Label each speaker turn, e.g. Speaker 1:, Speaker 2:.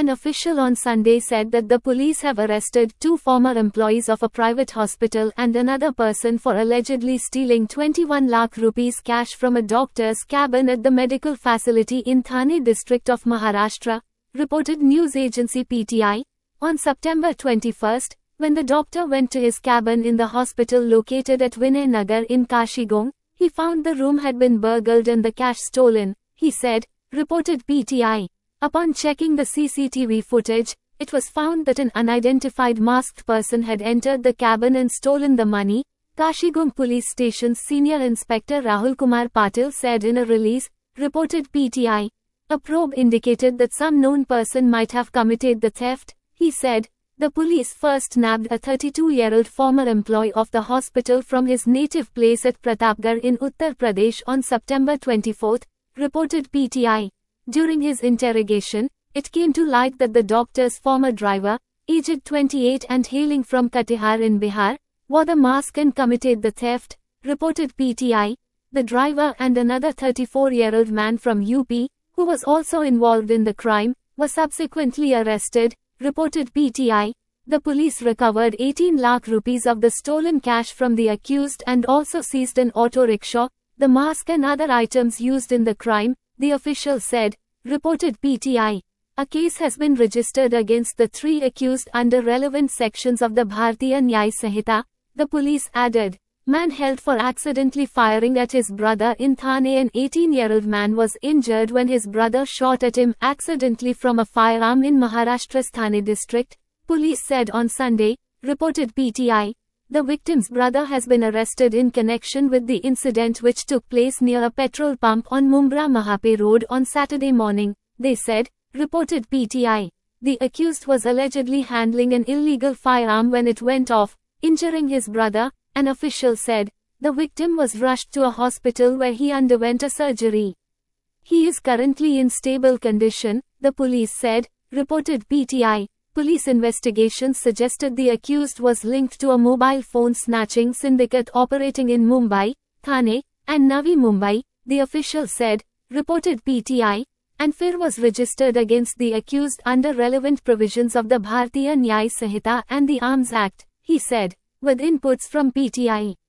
Speaker 1: An official on Sunday said that the police have arrested 2 former employees of a private hospital and another person for allegedly stealing 21 lakh rupees cash from a doctor's cabin at the medical facility in Thane district of Maharashtra, reported news agency PTI. On September 21, when the doctor went to his cabin in the hospital located at Vinay Nagar in Kashigong, he found the room had been burgled and the cash stolen, he said, reported PTI. Upon checking the CCTV footage, it was found that an unidentified masked person had entered the cabin and stolen the money, Kashigong Police Station's Senior Inspector Rahul Kumar Patil said in a release, reported PTI. A probe indicated that some known person might have committed the theft, he said. The police first nabbed a 32-year-old former employee of the hospital from his native place at Pratapgarh in Uttar Pradesh on September 24, reported PTI. During his interrogation, it came to light that the doctor's former driver, aged 28 and hailing from Katihar in Bihar, wore the mask and committed the theft, reported PTI. The driver and another 34-year-old man from UP, who was also involved in the crime, were subsequently arrested, reported PTI. The police recovered 18 lakh rupees of the stolen cash from the accused and also seized an auto rickshaw, the mask and other items used in the crime, the official said, reported PTI. A case has been registered against the 3 accused under relevant sections of the Bharatiya Nyay Sanhita, the police added. Man held for accidentally firing at his brother in Thane. An 18-year-old man was injured when his brother shot at him accidentally from a firearm in Maharashtra's Thane district, police said on Sunday, reported PTI. The victim's brother has been arrested in connection with the incident which took place near a petrol pump on Mumbra Mahape Road on Saturday morning, they said, reported PTI. The accused was allegedly handling an illegal firearm when it went off, injuring his brother, an official said. The victim was rushed to a hospital where he underwent a surgery. He is currently in stable condition, the police said, reported PTI. Police investigations suggested the accused was linked to a mobile phone snatching syndicate operating in Mumbai, Thane, and Navi Mumbai, the official said, reported PTI. And FIR was registered against the accused under relevant provisions of the Bharatiya Nyay Sanhita and the Arms Act, he said, with inputs from PTI.